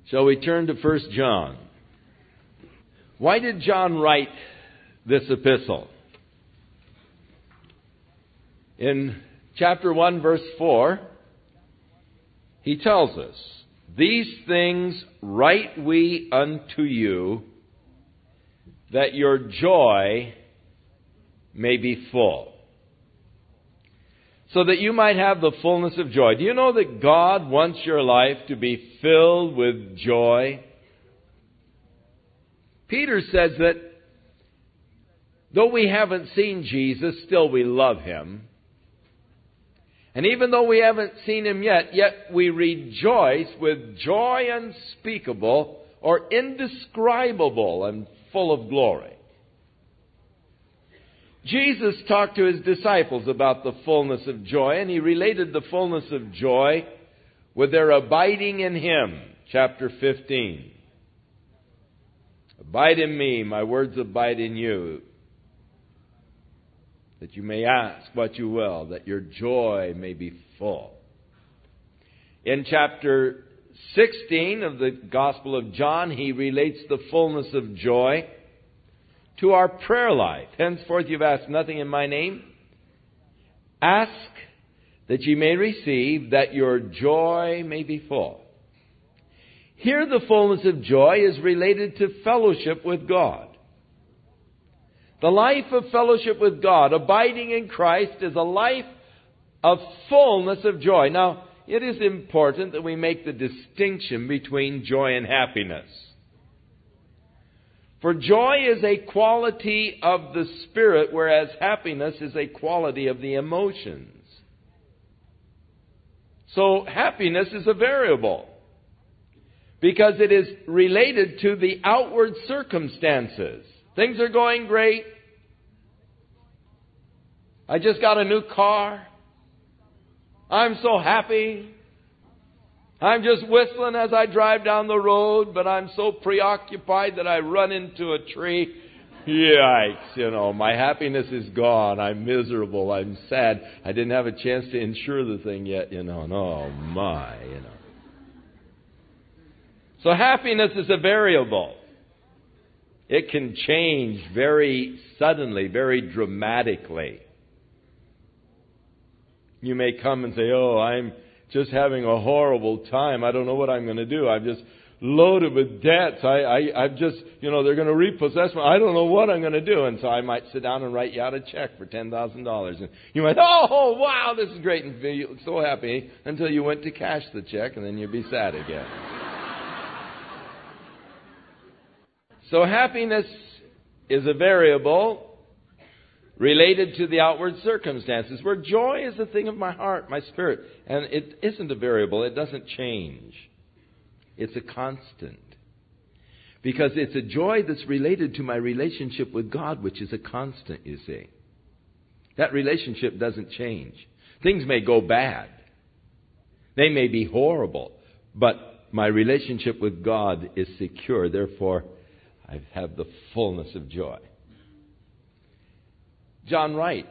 Shall we turn to 1 John? Why did John write this epistle? In chapter 1, verse 4, he tells us, "These things write we unto you, that your joy may be full." So that you might have the fullness of joy. Do you know that God wants your life to be filled with joy? Peter says that though we haven't seen Jesus, still we love Him. And even though we haven't seen Him yet we rejoice with joy unspeakable or indescribable and full of glory. Jesus talked to His disciples about the fullness of joy, and He related the fullness of joy with their abiding in Him. Chapter 15. "Abide in me, my words abide in you, that you may ask what you will, that your joy may be full." In chapter 16 of the Gospel of John, He relates the fullness of joy to our prayer life. "Henceforth you've asked nothing in my name. Ask that ye may receive, that your joy may be full." Here the fullness of joy is related to fellowship with God. The life of fellowship with God, abiding in Christ, is a life of fullness of joy. Now, it is important that we make the distinction between joy and happiness. For joy is a quality of the Spirit, whereas happiness is a quality of the emotions. So happiness is a variable, because it is related to the outward circumstances. Things are going great. I just got a new car. I'm so happy. I'm just whistling as I drive down the road, but I'm so preoccupied that I run into a tree. Yikes, my happiness is gone. I'm miserable. I'm sad. I didn't have a chance to insure the thing yet, and oh my. So happiness is a variable. It can change very suddenly, very dramatically. You may come and say, "Oh, I'm just having a horrible time. I don't know what I'm going to do. I'm just loaded with debts. I'm just, they're going to repossess me. I don't know what I'm going to do." And so I might sit down and write you out a check for $10,000. And you might, "Oh, wow, this is great." And feel so happy until you went to cash the check, and then you'd be sad again. So happiness is a variable related to the outward circumstances, where joy is a thing of my heart, my spirit. And it isn't a variable. It doesn't change. It's a constant. Because it's a joy that's related to my relationship with God, which is a constant, you see. That relationship doesn't change. Things may go bad. They may be horrible. But my relationship with God is secure. Therefore, I have the fullness of joy. John writes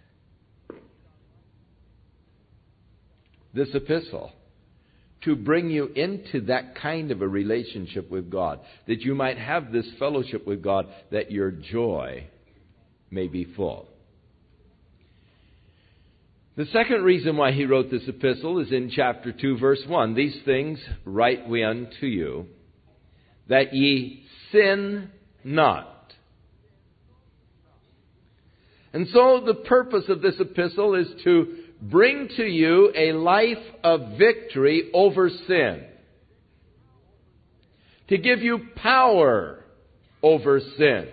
this epistle to bring you into that kind of a relationship with God, that you might have this fellowship with God, that your joy may be full. The second reason why he wrote this epistle is in chapter 2, verse 1. "These things write we unto you, that ye sin not." And so the purpose of this epistle is to bring to you a life of victory over sin. To give you power over sin.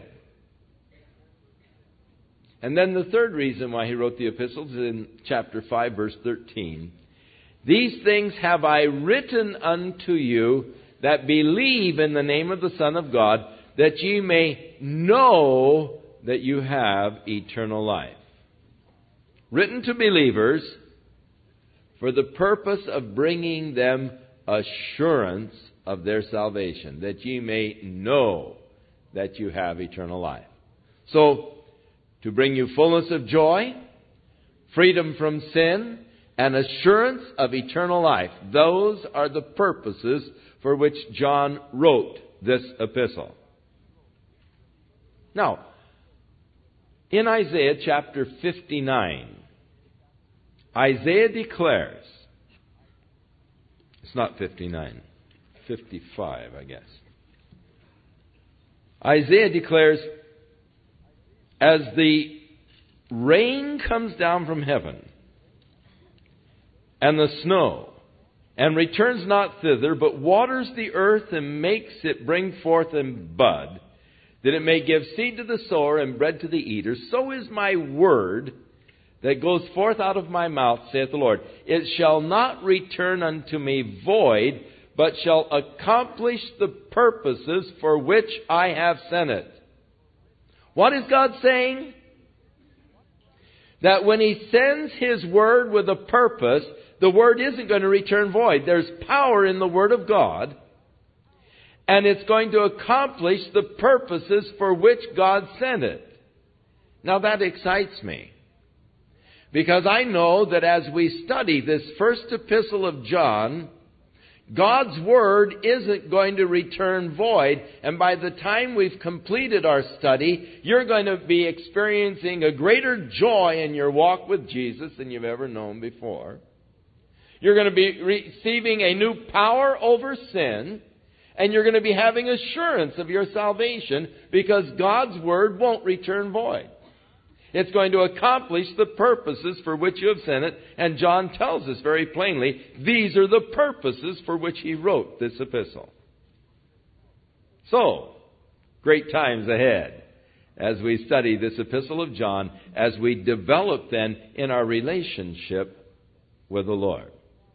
And then the third reason why he wrote the epistles is in chapter 5, verse 13. "These things have I written unto you that believe in the name of the Son of God, that ye may know that you have eternal life." Written to believers for the purpose of bringing them assurance of their salvation, that ye may know that you have eternal life. So, to bring you fullness of joy, freedom from sin, and assurance of eternal life. Those are the purposes for which John wrote this epistle. Now, in Isaiah chapter 59, Isaiah declares, it's not 59, 55, I guess. Isaiah declares, as the rain comes down from heaven, and the snow, and returns not thither, but waters the earth and makes it bring forth and bud, that it may give seed to the sower and bread to the eater, so is my word that goes forth out of my mouth, saith the Lord. It shall not return unto me void, but shall accomplish the purposes for which I have sent it. What is God saying? That when He sends His word with a purpose, the word isn't going to return void. There's power in the word of God, and it's going to accomplish the purposes for which God sent it. Now that excites me, because I know that as we study this first epistle of John, God's word isn't going to return void, and by the time we've completed our study, you're going to be experiencing a greater joy in your walk with Jesus than you've ever known before. You're going to be receiving a new power over sin, and you're going to be having assurance of your salvation, because God's word won't return void. It's going to accomplish the purposes for which you have sent it. And John tells us very plainly, these are the purposes for which he wrote this epistle. So, great times ahead as we study this epistle of John, as we develop then in our relationship with the Lord.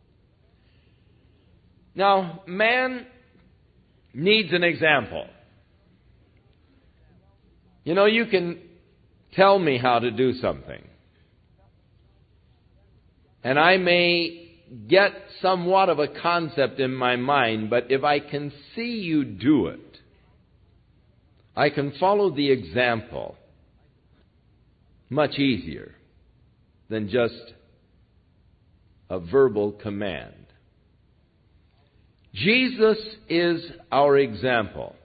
Now, man needs an example. You know, you can tell me how to do something, and I may get somewhat of a concept in my mind, but if I can see you do it, I can follow the example much easier than just a verbal command. Jesus is our example.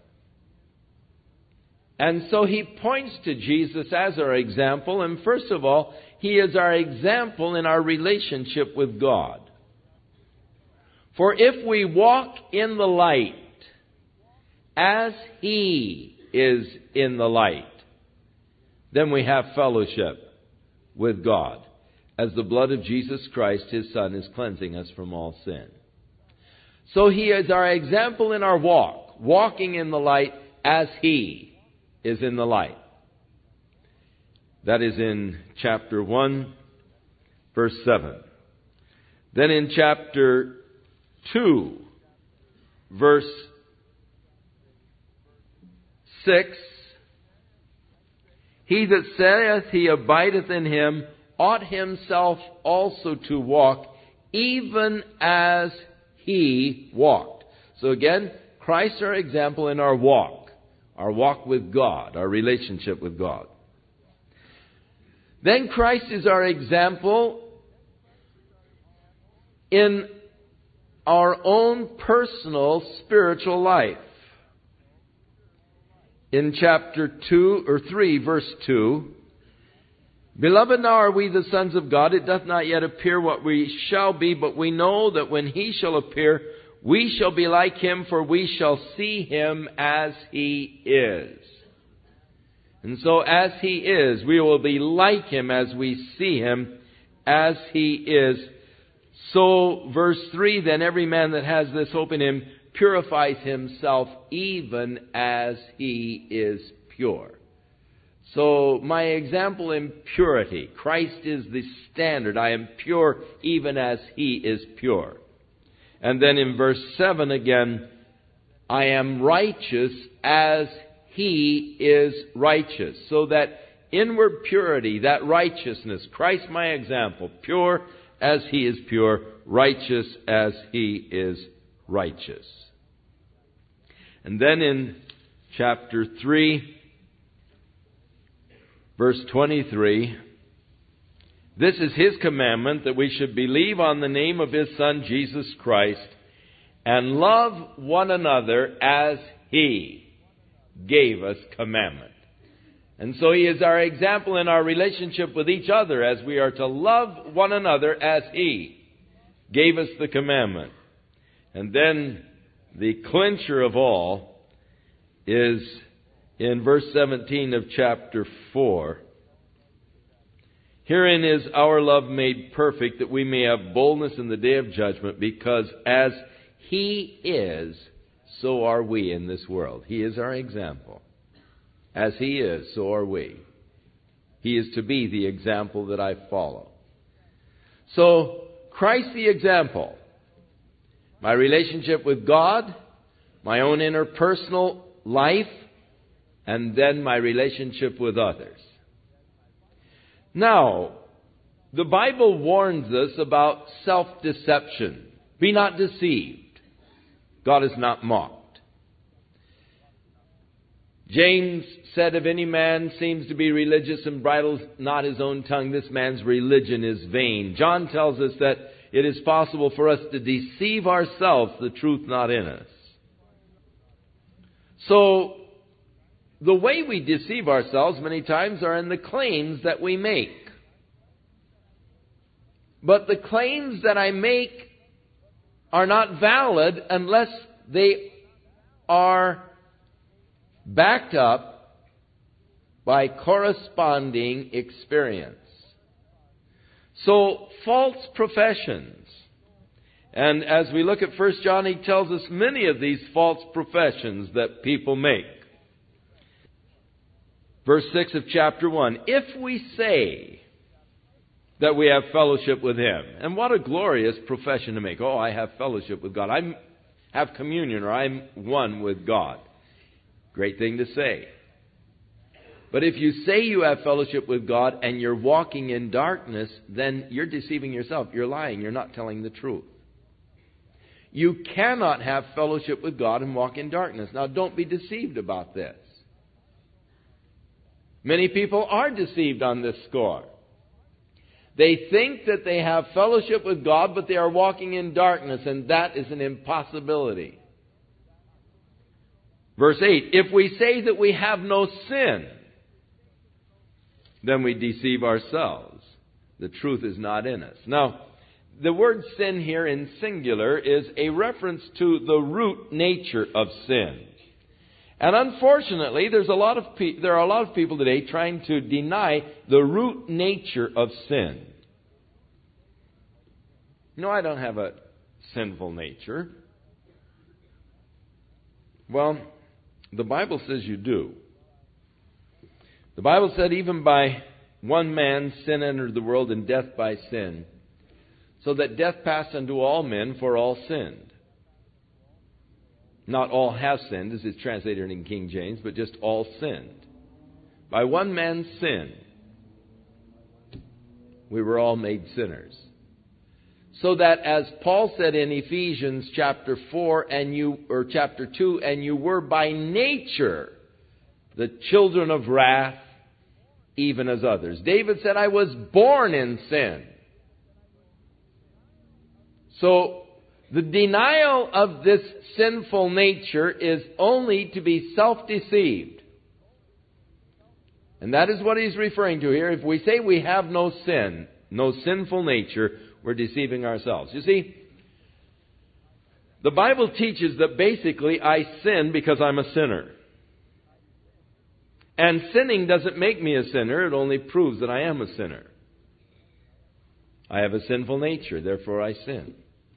And so he points to Jesus as our example, and first of all, he is our example in our relationship with God. For if we walk in the light as he is in the light, then we have fellowship with God, as the blood of Jesus Christ, his Son, is cleansing us from all sin. So he is our example in our walk, walking in the light as he is in the light. That is in chapter 1, verse 7. Then in chapter 2, verse 6, he that saith he abideth in him ought himself also to walk, even as he walked. So again, Christ our example in our walk with God, our relationship with God. Then Christ is our example in our own personal spiritual life. In chapter 3, verse 2, Beloved, now are we the sons of God. It doth not yet appear what we shall be, but we know that when he shall appear, we shall be like him, for we shall see him as he is. And so as he is, we will be like him as we see him as he is. So, verse 3, then every man that has this hope in him purifies himself even as he is pure. So, my example in purity, Christ is the standard. I am pure even as he is pure. And then in verse 7 again, I am righteous as he is righteous. So that inward purity, that righteousness, Christ my example, pure as he is pure, righteous as he is righteous. And then in chapter 3, verse 23, This is His commandment, that we should believe on the name of His Son, Jesus Christ, and love one another as He gave us commandment. And so He is our example in our relationship with each other, as we are to love one another as He gave us the commandment. And then the clincher of all is in verse 17 of chapter 4. Herein is our love made perfect, that we may have boldness in the day of judgment, because as He is, so are we in this world. He is our example. As He is, so are we. He is to be the example that I follow. So, Christ the example. My relationship with God, my own interpersonal life, and then my relationship with others. Now, the Bible warns us about self-deception. Be not deceived. God is not mocked. James said, if any man seems to be religious and bridles not his own tongue, this man's religion is vain. John tells us that it is possible for us to deceive ourselves, the truth not in us. So, the way we deceive ourselves many times are in the claims that we make. But the claims that I make are not valid unless they are backed up by corresponding experience. So, false professions. And as we look at 1 John, he tells us many of these false professions that people make. Verse 6 of chapter 1, if we say that we have fellowship with Him. And what a glorious profession to make. Oh, I have fellowship with God. I have communion, or I'm one with God. Great thing to say. But if you say you have fellowship with God and you're walking in darkness, then you're deceiving yourself. You're lying. You're not telling the truth. You cannot have fellowship with God and walk in darkness. Now, don't be deceived about this. Many people are deceived on this score. They think that they have fellowship with God, but they are walking in darkness, and that is an impossibility. Verse 8, if we say that we have no sin, then we deceive ourselves. The truth is not in us. Now, the word sin here in singular is a reference to the root nature of sin. And unfortunately, there are a lot of people today trying to deny the root nature of sin. No, I don't have a sinful nature. Well, the Bible says you do. The Bible said even by one man sin entered the world, and death by sin, so that death passed unto all men, for all sinned. Not all have sinned, as it's translated in King James, but just all sinned. By one man's sin, we were all made sinners. So that, as Paul said in Ephesians chapter 2, and you were by nature the children of wrath, even as others. David said, I was born in sin. So, the denial of this sinful nature is only to be self-deceived. And that is what he's referring to here. If we say we have no sin, no sinful nature, we're deceiving ourselves. You see, the Bible teaches that basically I sin because I'm a sinner. And sinning doesn't make me a sinner, it only proves that I am a sinner. I have a sinful nature, therefore I sin.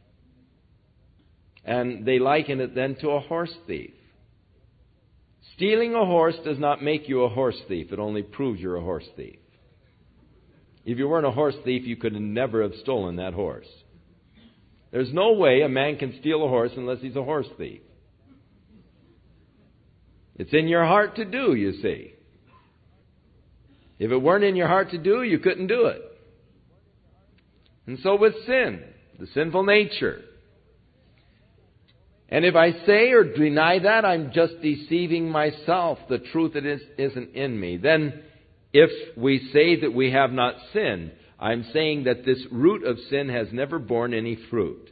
And they liken it then to a horse thief. Stealing a horse does not make you a horse thief. It only proves you're a horse thief. If you weren't a horse thief, you could never have stolen that horse. There's no way a man can steal a horse unless he's a horse thief. It's in your heart to do, you see. If it weren't in your heart to do, you couldn't do it. And so with sin, the sinful nature. And if I say or deny that, I'm just deceiving myself. The truth isn't in me. Then, if we say that we have not sinned, I'm saying that this root of sin has never borne any fruit.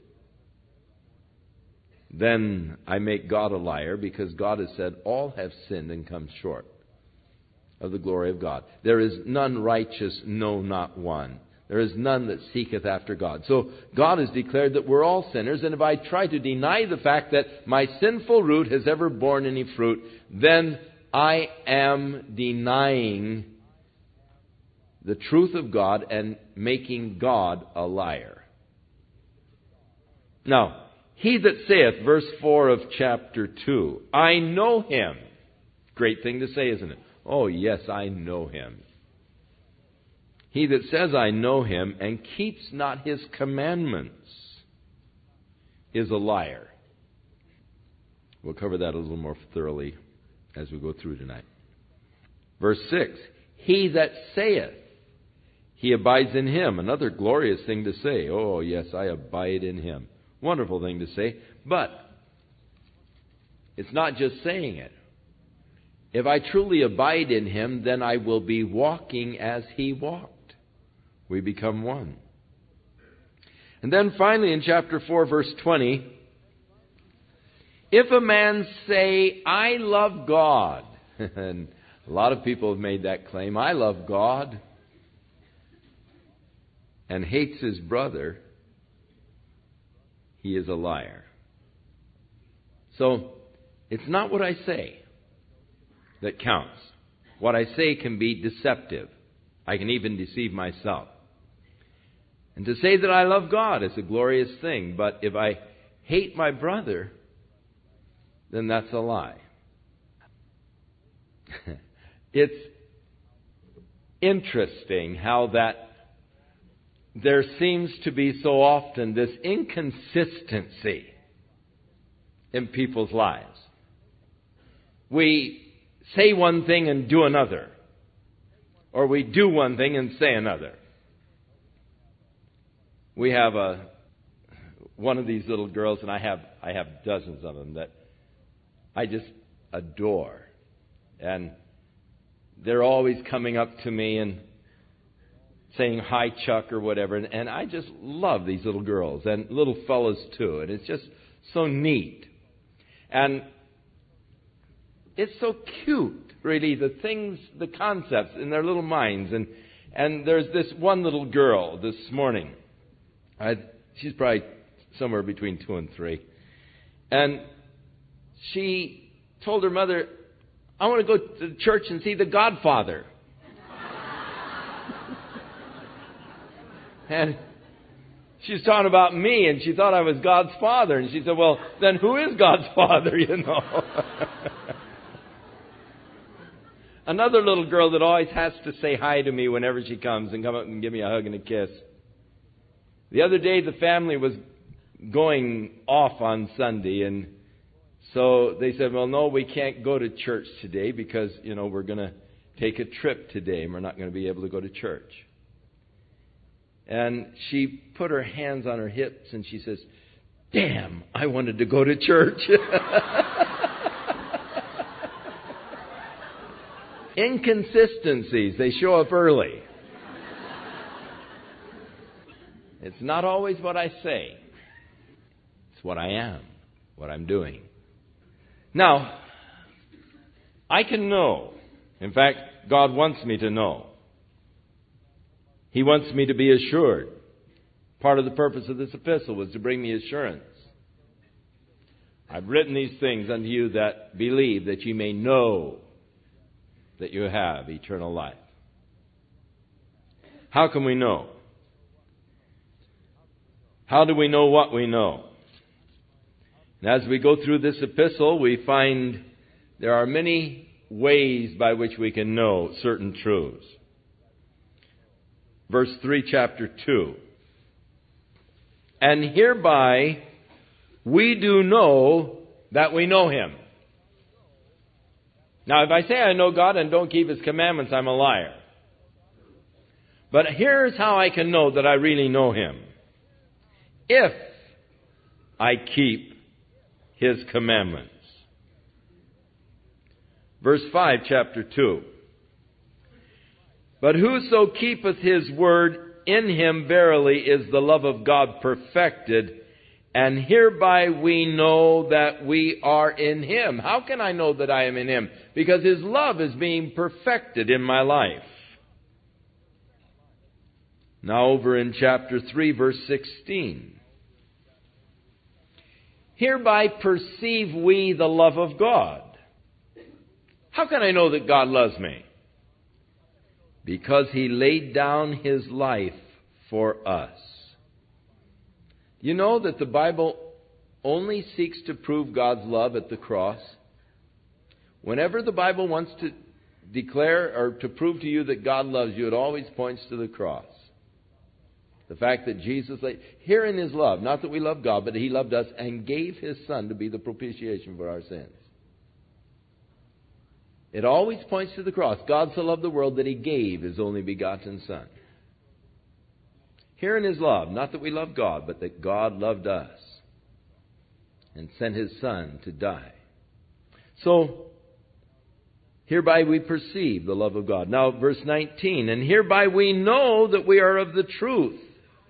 Then I make God a liar, because God has said, all have sinned and come short of the glory of God. There is none righteous, no, not one. There is none that seeketh after God. So God has declared that we're all sinners, and if I try to deny the fact that my sinful root has ever borne any fruit, then I am denying the truth of God and making God a liar. Now, he that saith, verse 4 of chapter 2, I know him. Great thing to say, isn't it? Oh, yes, I know him. He that says, I know him, and keeps not his commandments, is a liar. We'll cover that a little more thoroughly as we go through tonight. Verse 6, he that saith, he abides in him. Another glorious thing to say. Oh, yes, I abide in him. Wonderful thing to say. But it's not just saying it. If I truly abide in him, then I will be walking as he walked. We become one. And then finally in chapter 4, verse 20, if a man say, I love God, and a lot of people have made that claim, I love God, and hates his brother, he is a liar. So, it's not what I say that counts. What I say can be deceptive. I can even deceive myself. And to say that I love God is a glorious thing, but if I hate my brother, then that's a lie. It's interesting how that there seems to be so often this inconsistency in people's lives. We say one thing and do another. Or we do one thing and say another. We have one of these little girls, and I have dozens of them that I just adore. And they're always coming up to me and saying, hi, Chuck, or whatever. And I just love these little girls, and little fellas too. And it's just so neat. And it's so cute, really, the things, the concepts in their little minds. And there's this one little girl this morning. She's probably somewhere between 2 and 3. And she told her mother, I want to go to church and see The Godfather. And she's talking about me, and she thought I was God's father. And she said, well, then who is God's father, you know? Another little girl that always has to say hi to me whenever she comes and come up and give me a hug and a kiss. The other day, the family was going off on Sunday, and so they said, well, no, we can't go to church today because, you know, we're going to take a trip today, and we're not going to be able to go to church. And she put her hands on her hips, and she says, damn, I wanted to go to church. Inconsistencies, they show up early. It's not always what I say. It's what I am, what I'm doing. Now, I can know. In fact, God wants me to know. He wants me to be assured. Part of the purpose of this epistle was to bring me assurance. I've written these things unto you that believe, that you may know that you have eternal life. How can we know? How do we know what we know? And as we go through this epistle, we find there are many ways by which we can know certain truths. Verse 3, chapter 2. And hereby we do know that we know Him. Now, if I say I know God and don't keep His commandments, I'm a liar. But here's how I can know that I really know Him. If I keep His commandments. Verse 5, chapter 2. But whoso keepeth His word, in him verily is the love of God perfected, and hereby we know that we are in him. How can I know that I am in him? Because his love is being perfected in my life. Now over in chapter 3, verse 16. Hereby perceive we the love of God. How can I know that God loves me? Because he laid down his life for us. You know that the Bible only seeks to prove God's love at the cross? Whenever the Bible wants to declare or to prove to you that God loves you, it always points to the cross. The fact that Jesus, here in his love, not that we love God, but he loved us and gave his Son to be the propitiation for our sins. It always points to the cross. God so loved the world that he gave his only begotten Son. Here in his love, not that we love God, but that God loved us and sent his Son to die. So, hereby we perceive the love of God. Now, verse 19, and hereby we know that we are of the truth.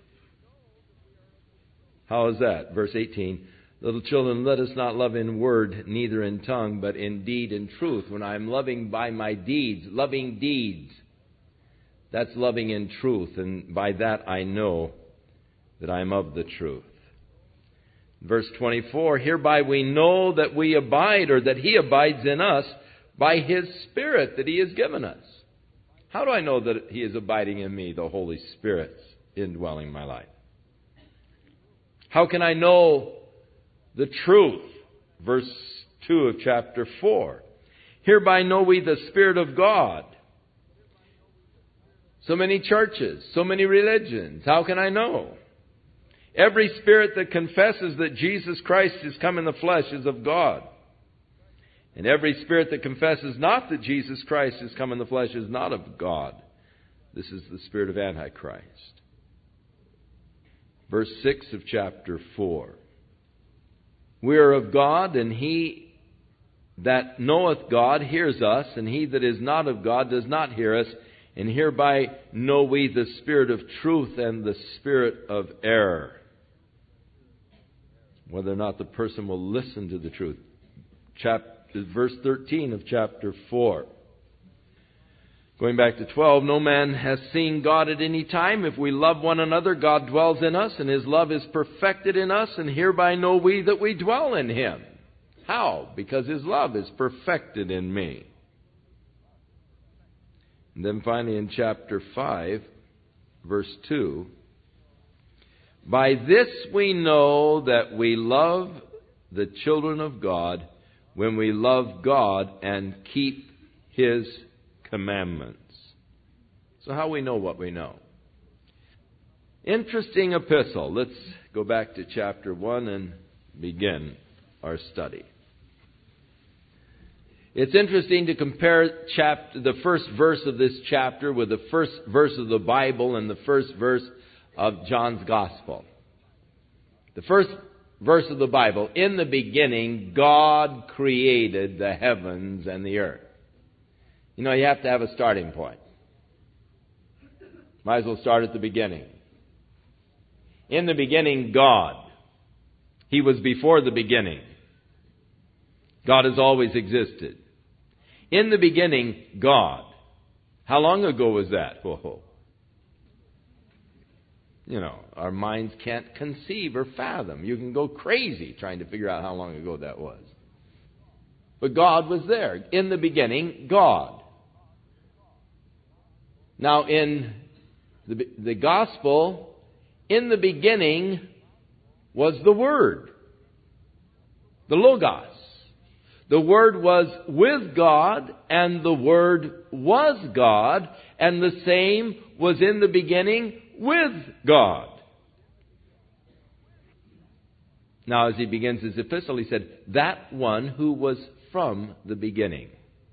How is that? Verse 18, little children, let us not love in word, neither in tongue, but in deed and truth. When I am loving by my deeds, loving deeds, that's loving in truth, and by that I know that I am of the truth. Verse 24, hereby we know that we abide, or that he abides in us, by his Spirit that he has given us. How do I know that he is abiding in me, the Holy Spirit's indwelling my life? How can I know the truth? Verse 2 of chapter 4. Hereby know we the Spirit of God. So many churches, so many religions. How can I know? Every spirit that confesses that Jesus Christ is come in the flesh is of God. And every spirit that confesses not that Jesus Christ is come in the flesh is not of God. This is the spirit of Antichrist. Verse 6 of chapter 4. We are of God, and he that knoweth God hears us, and he that is not of God does not hear us. And hereby know we the spirit of truth and the spirit of error. Whether or not the person will listen to the truth. Verse 13 of chapter 4. Going back to 12, no man has seen God at any time. If we love one another, God dwells in us, and his love is perfected in us, and hereby know we that we dwell in him. How? Because his love is perfected in me. And then finally in chapter 5, verse 2, by this we know that we love the children of God, when we love God and keep his commandments. So how we know what we know? Interesting epistle. Let's go back to chapter 1 and begin our study. It's interesting to compare the first verse of this chapter with the first verse of the Bible and the first verse of John's Gospel. The first verse of the Bible, in the beginning, God created the heavens and the earth. You know, you have to have a starting point. Might as well start at the beginning. In the beginning, God. He was before the beginning. God has always existed. In the beginning, God. How long ago was that? Whoa. You know, our minds can't conceive or fathom. You can go crazy trying to figure out how long ago that was. But God was there. In the beginning, God. Now, in the Gospel, in the beginning was the Word, the Logos. The Word was with God, and the Word was God, and the same was in the beginning with God. Now, as he begins his epistle, he said, that one who was from the beginning,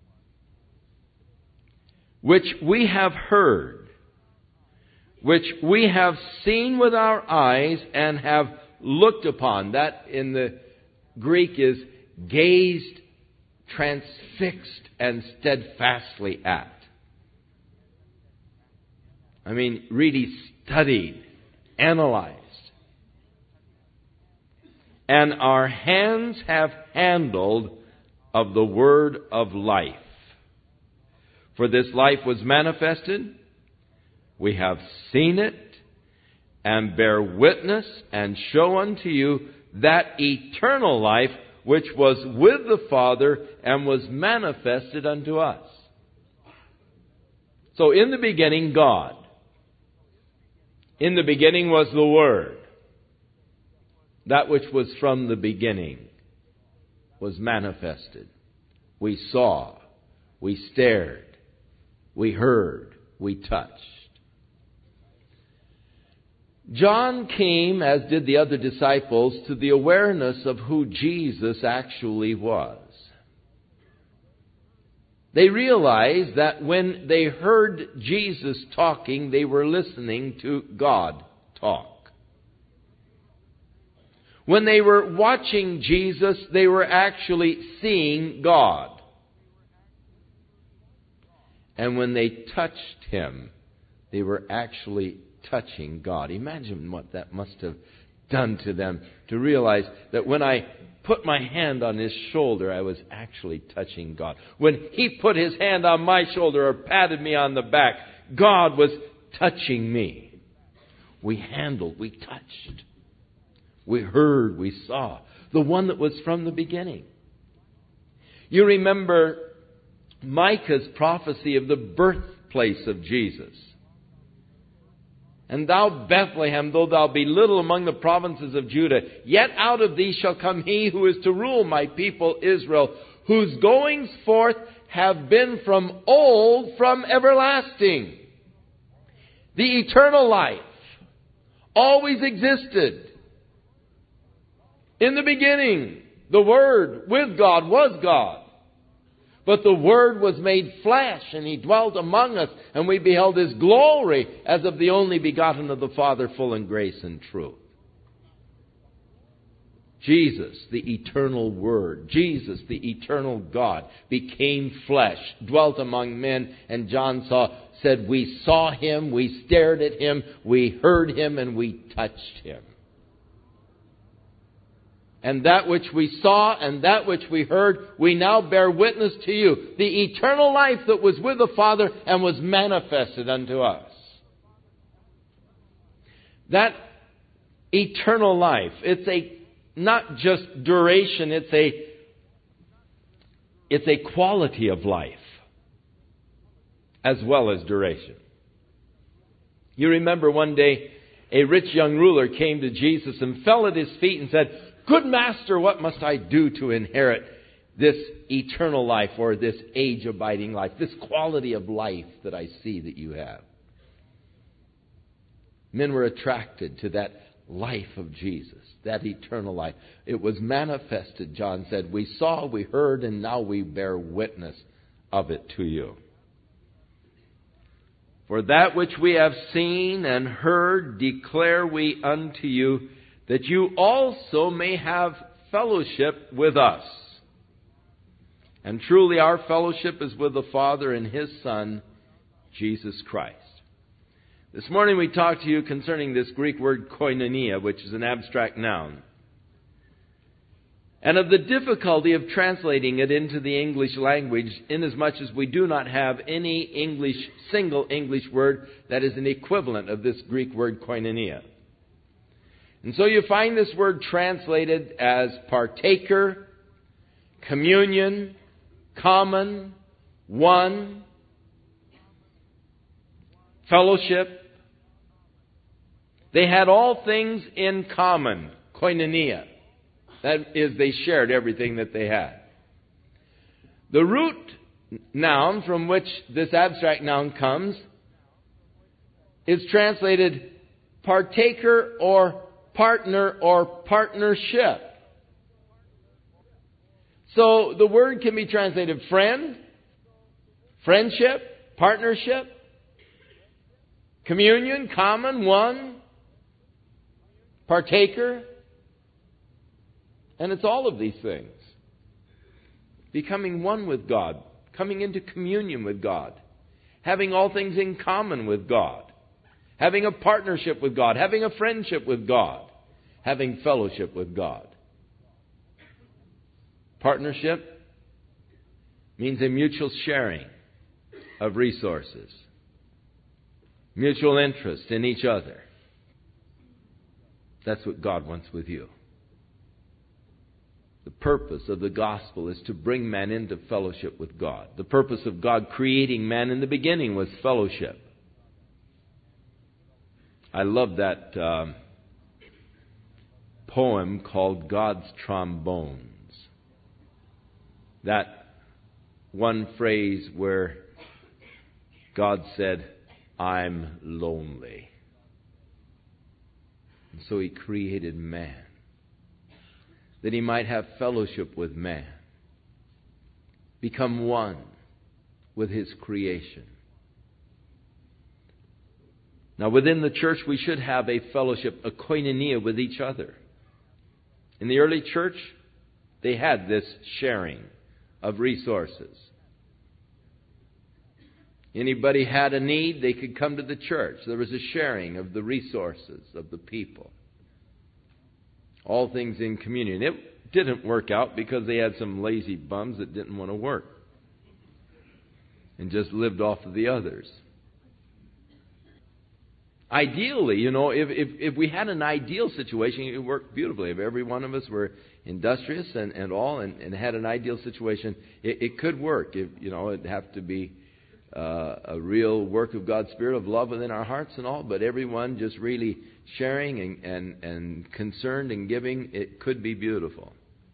which we have heard, which we have seen with our eyes and have looked upon. That in the Greek is gazed, transfixed, and steadfastly at. I mean, really studied, analyzed. And our hands have handled of the word of life. For this life was manifested, we have seen it, and bear witness, and show unto you that eternal life which was with the Father and was manifested unto us. So in the beginning, God. In the beginning was the Word. That which was from the beginning was manifested. We saw, we stared, we heard, we touched. John came, as did the other disciples, to the awareness of who Jesus actually was. They realized that when they heard Jesus talking, they were listening to God talk. When they were watching Jesus, they were actually seeing God. And when they touched Him, they were actually touching God. Imagine what that must have done to them to realize that when I put my hand on His shoulder, I was actually touching God. When He put His hand on my shoulder or patted me on the back, God was touching me. We handled, we touched, we heard, we saw. The one that was from the beginning. You remember Micah's prophecy of the birthplace of Jesus. And thou, Bethlehem, though thou be little among the provinces of Judah, yet out of thee shall come he who is to rule my people Israel, whose goings forth have been from old, from everlasting. The eternal life always existed. In the beginning, the Word with God was God. But the Word was made flesh, and He dwelt among us, and we beheld His glory as of the only begotten of the Father, full in grace and truth. Jesus, the eternal Word, Jesus, the eternal God, became flesh, dwelt among men, and John said, we saw Him, we stared at Him, we heard Him, and we touched Him. And that which we saw and that which we heard, we now bear witness to you. The eternal life that was with the Father and was manifested unto us. That eternal life, it's not just duration, it's a quality of life as well as duration. You remember one day a rich young ruler came to Jesus and fell at His feet and said, Good Master, what must I do to inherit this eternal life or this age-abiding life, this quality of life that I see that you have? Men were attracted to that life of Jesus, that eternal life. It was manifested, John said. We saw, we heard, and now we bear witness of it to you. For that which we have seen and heard declare we unto you, that you also may have fellowship with us. And truly our fellowship is with the Father and His Son, Jesus Christ. This morning we talked to you concerning this Greek word koinonia, which is an abstract noun, and of the difficulty of translating it into the English language, inasmuch as we do not have any single English word that is an equivalent of this Greek word koinonia. And so you find this word translated as partaker, communion, common, one, fellowship. They had all things in common, koinonia. That is, they shared everything that they had. The root noun from which this abstract noun comes is translated partaker or partner or partnership. So the word can be translated friend, friendship, partnership, communion, common, one, partaker. And it's all of these things. Becoming one with God, coming into communion with God, having all things in common with God, having a partnership with God, having a friendship with God, having fellowship with God. Partnership means a mutual sharing of resources, mutual interest in each other. That's what God wants with you. The purpose of the gospel is to bring man into fellowship with God. The purpose of God creating man in the beginning was fellowship. I love that poem called God's Trombones. That one phrase where God said, I'm lonely. And so He created man, that He might have fellowship with man, become one with His creation. Now, within the church, we should have a fellowship, a koinonia with each other. In the early church, they had this sharing of resources. Anybody had a need, they could come to the church. There was a sharing of the resources of the people. All things in communion. It didn't work out because they had some lazy bums that didn't want to work and just lived off of the others. Ideally, if we had an ideal situation, it would work beautifully. If every one of us were industrious and had an ideal situation, it could work. It'd have to be a real work of God's Spirit of love within our hearts and all, but everyone just really sharing and concerned and giving, it could be beautiful.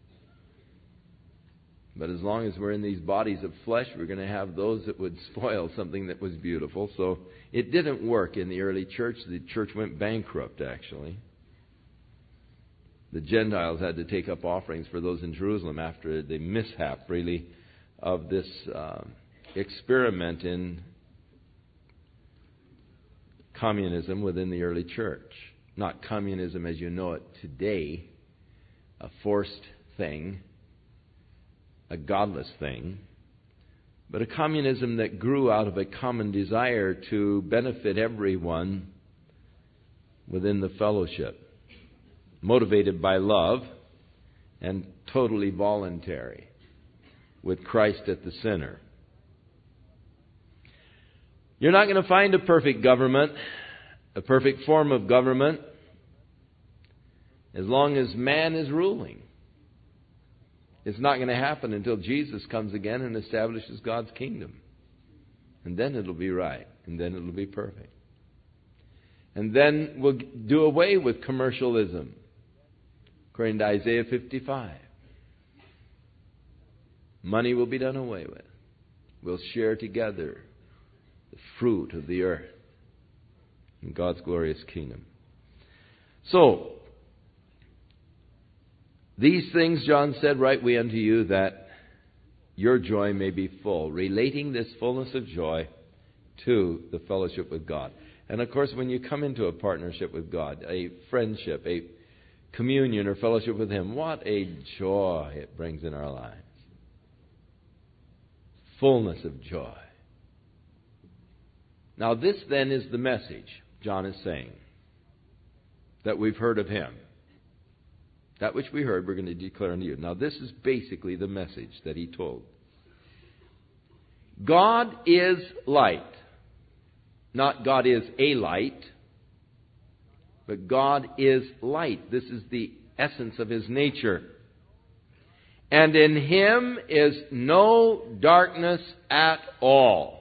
But as long as we're in these bodies of flesh, we're going to have those that would spoil something that was beautiful. So it didn't work in the early church. The church went bankrupt, actually. The Gentiles had to take up offerings for those in Jerusalem after the mishap, really, of this experiment in communism within the early church. Not communism as you know it today, a forced thing, a godless thing, but a communism that grew out of a common desire to benefit everyone within the fellowship, motivated by love and totally voluntary, with Christ at the center. You're not going to find a perfect government, a perfect form of government, as long as man is ruling. It's not going to happen until Jesus comes again and establishes God's kingdom. And then it'll be right. And then it'll be perfect. And then we'll do away with commercialism, according to Isaiah 55. Money will be done away with. We'll share together the fruit of the earth in God's glorious kingdom. So, these things, John said, write we unto you, that your joy may be full, relating this fullness of joy to the fellowship with God. And of course, when you come into a partnership with God, a friendship, a communion or fellowship with Him, what a joy it brings in our lives. Fullness of joy. Now this then is the message John is saying that we've heard of Him. That which we heard, we're going to declare unto you. Now, this is basically the message that He told. God is light. Not God is a light, but God is light. This is the essence of His nature. And in Him is no darkness at all.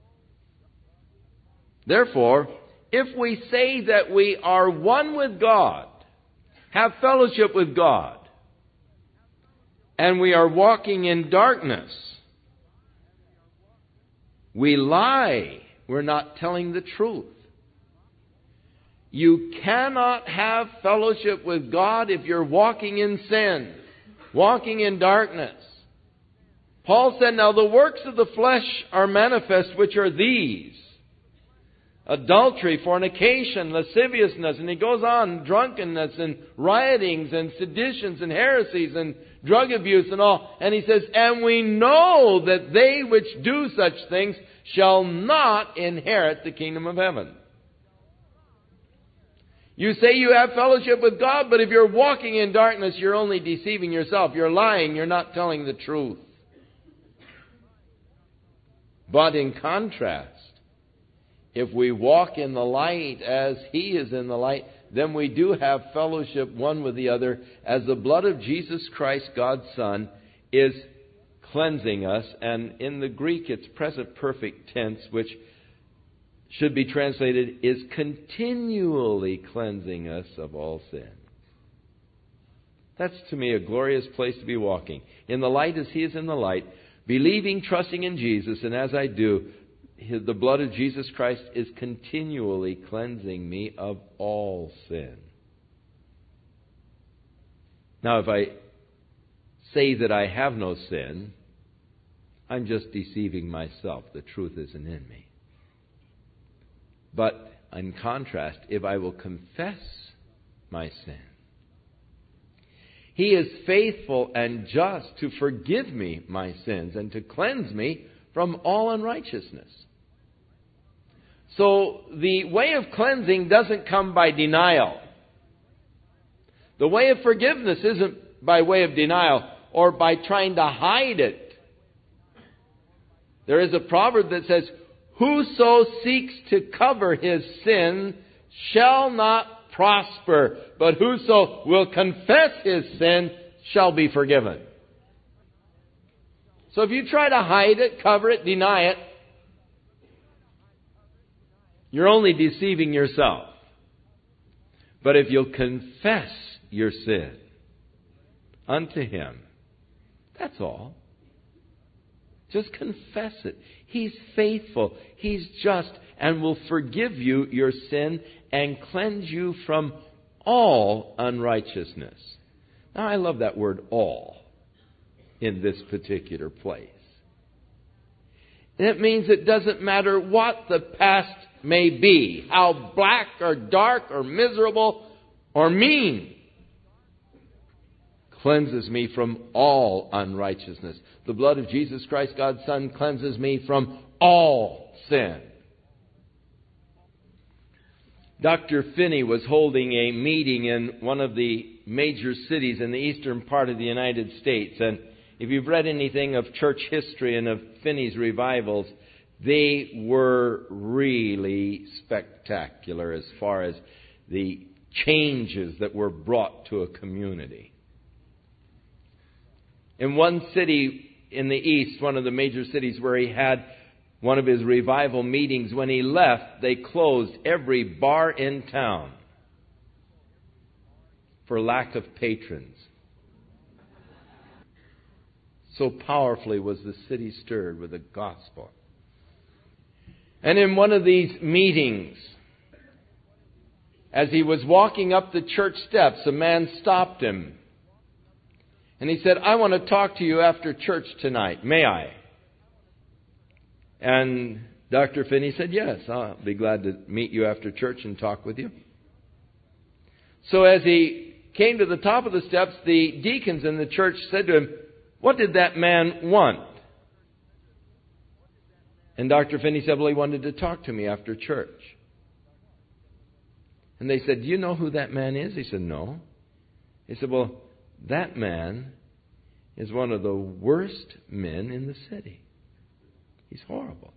Therefore, if we say that we are one with God, have fellowship with God, and we are walking in darkness, we lie. We're not telling the truth. You cannot have fellowship with God if you're walking in sin, walking in darkness. Paul said, now the works of the flesh are manifest, which are these: adultery, fornication, lasciviousness, and he goes on, drunkenness and riotings and seditions and heresies and drug abuse and all. And he says, and we know that they which do such things shall not inherit the kingdom of heaven. You say you have fellowship with God, but if you're walking in darkness, you're only deceiving yourself. You're lying. You're not telling the truth. But in contrast, if we walk in the light as He is in the light, then we do have fellowship one with the other, as the blood of Jesus Christ, God's Son, is cleansing us. And in the Greek, it's present perfect tense, which should be translated, is continually cleansing us of all sin. That's, to me, a glorious place to be walking. In the light as He is in the light, believing, trusting in Jesus, and as I do, the blood of Jesus Christ is continually cleansing me of all sin. Now, if I say that I have no sin, I'm just deceiving myself. The truth isn't in me. But in contrast, if I will confess my sin, He is faithful and just to forgive me my sins and to cleanse me from all unrighteousness. So the way of cleansing doesn't come by denial. The way of forgiveness isn't by way of denial or by trying to hide it. There is a proverb that says, "Whoso seeks to cover his sin shall not prosper, but whoso will confess his sin shall be forgiven." So if you try to hide it, cover it, deny it, you're only deceiving yourself. But if you'll confess your sin unto Him, that's all. Just confess it. He's faithful. He's just and will forgive you your sin and cleanse you from all unrighteousness. Now, I love that word all in this particular place. And it means it doesn't matter what the past may be, how black or dark or miserable or mean, cleanses me from all unrighteousness. The blood of Jesus Christ, God's Son, cleanses me from all sin. Dr. Finney was holding a meeting in one of the major cities in the eastern part of the United States. And if you've read anything of church history and of Finney's revivals, they were really spectacular as far as the changes that were brought to a community. In one city in the east, one of the major cities where he had one of his revival meetings, when he left, they closed every bar in town for lack of patrons. So powerfully was the city stirred with the gospel. And in one of these meetings, as he was walking up the church steps, a man stopped him. And he said, "I want to talk to you after church tonight. May I?" And Dr. Finney said, "Yes, I'll be glad to meet you after church and talk with you." So as he came to the top of the steps, the deacons in the church said to him, "What did that man want?" And Dr. Finney said, "Well, he wanted to talk to me after church." And they said, "Do you know who that man is?" He said, "No." He said, "Well, that man is one of the worst men in the city. He's horrible.